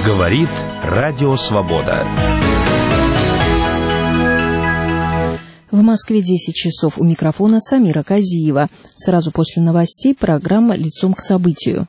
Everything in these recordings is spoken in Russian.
Говорит Радио Свобода. В Москве 10 часов. У микрофона Самира Казиева. Сразу после новостей программа «Лицом к событию».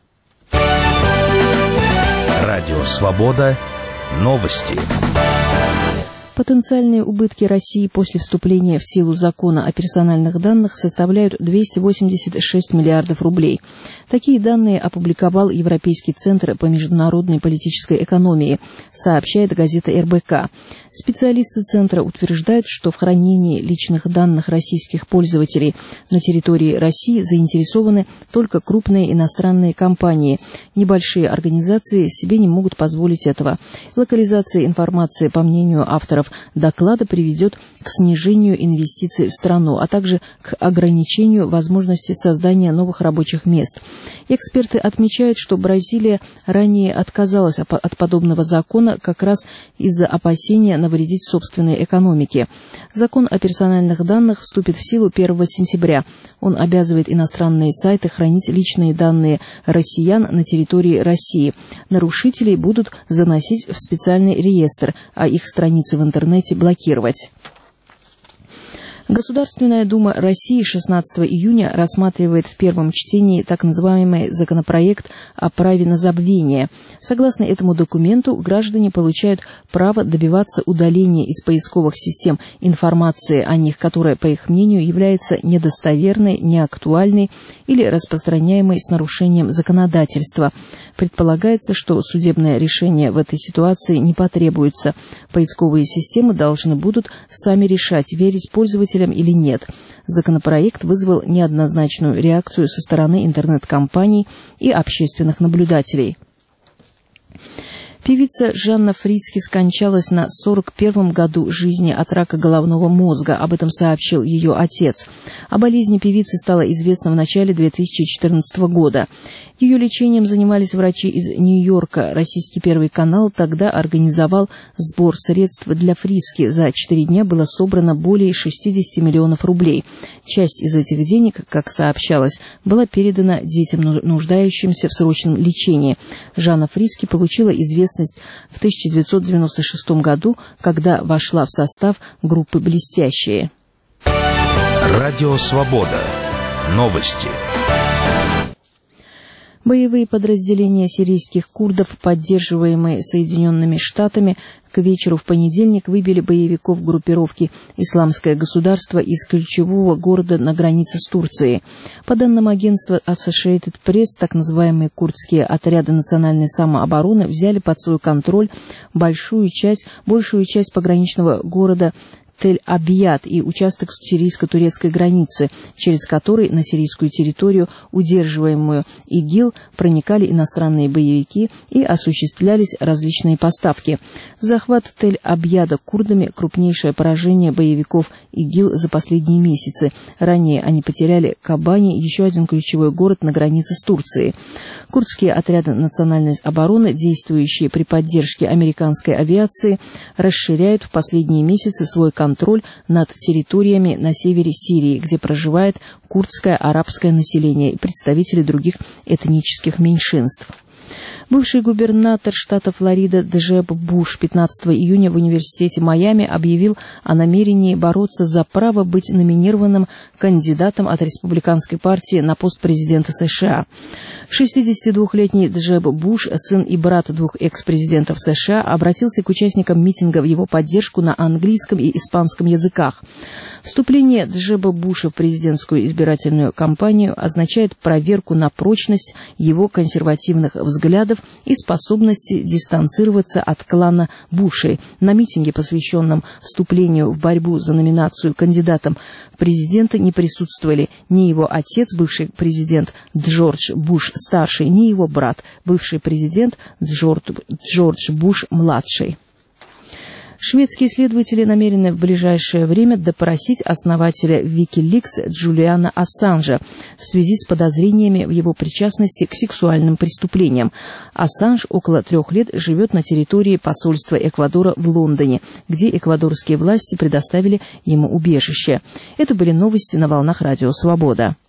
Радио Свобода. Новости. Потенциальные убытки России после вступления в силу закона о персональных данных составляют 286 миллиардов рублей. Такие данные опубликовал Европейский центр по международной политической экономии, сообщает газета РБК. Специалисты центра утверждают, что в хранении личных данных российских пользователей на территории России заинтересованы только крупные иностранные компании. Небольшие организации себе не могут позволить этого. Локализация информации, по мнению авторов доклада, приведет к снижению инвестиций в страну, а также к ограничению возможности создания новых рабочих мест. Эксперты отмечают, что Бразилия ранее отказалась от подобного закона как раз из-за опасения навредить собственной экономике. Закон о персональных данных вступит в силу 1 сентября. Он обязывает иностранные сайты хранить личные данные россиян на территории России. Нарушителей будут заносить в специальный реестр, а их страницы в интернете блокировать. Государственная Дума России 16 июня рассматривает в первом чтении так называемый законопроект о праве на забвение. Согласно этому документу, граждане получают право добиваться удаления из поисковых систем информации о них, которая, по их мнению, является недостоверной, неактуальной или распространяемой с нарушением законодательства. Предполагается, что судебное решение в этой ситуации не потребуется. Поисковые системы должны будут сами решать, верить пользователям или нет. Законопроект вызвал неоднозначную реакцию со стороны интернет-компаний и общественных наблюдателей. Певица Жанна Фриске скончалась на 41-м году жизни от рака головного мозга. Об этом сообщил ее отец. О болезни певицы стало известно в начале 2014 года. Ее лечением занимались врачи из Нью-Йорка. Российский Первый канал тогда организовал сбор средств для Фриске. За 4 дня было собрано более 60 миллионов рублей. Часть из этих денег, как сообщалось, была передана детям, нуждающимся в срочном лечении. Жанна Фриске получила известность в 1996 году, когда вошла в состав группы «Блестящие». Радио Свобода. Новости. Боевые подразделения сирийских курдов, поддерживаемые Соединенными Штатами, к вечеру в понедельник выбили боевиков группировки «Исламское государство» из ключевого города на границе с Турцией. По данным агентства Associated Press, так называемые курдские отряды национальной самообороны взяли под свой контроль большую часть пограничного города Тель-Абьяд и участок сирийско-турецкой границы, через который на сирийскую территорию, удерживаемую ИГИЛ, проникали иностранные боевики и осуществлялись различные поставки. Захват Тель-Абьяда курдами – крупнейшее поражение боевиков ИГИЛ за последние месяцы. Ранее они потеряли Кобани, еще один ключевой город на границе с Турцией. Курдские отряды национальной обороны, действующие при поддержке американской авиации, расширяют в последние месяцы свой контроль над территориями на севере Сирии, где проживает курдское арабское население и представители других этнических меньшинств. Бывший губернатор штата Флорида Джеб Буш 15 июня в университете Майами объявил о намерении бороться за право быть номинированным кандидатом от республиканской партии на пост президента США. 62-летний Джеб Буш, сын и брат двух экс-президентов США, обратился к участникам митинга в его поддержку на английском и испанском языках. Вступление Джеба Буша в президентскую избирательную кампанию означает проверку на прочность его консервативных взглядов и способности дистанцироваться от клана Бушей. На митинге, посвященном вступлению в борьбу за номинацию кандидатом в президенты, не присутствовали ни его отец, бывший президент Джордж Буш-старший, ни его брат, бывший президент Джордж Буш-младший. Шведские следователи намерены в ближайшее время допросить основателя WikiLeaks Джулиана Ассанжа в связи с подозрениями в его причастности к сексуальным преступлениям. Ассанж около 3 лет живет на территории посольства Эквадора в Лондоне, где эквадорские власти предоставили ему убежище. Это были новости на волнах Радио Свобода.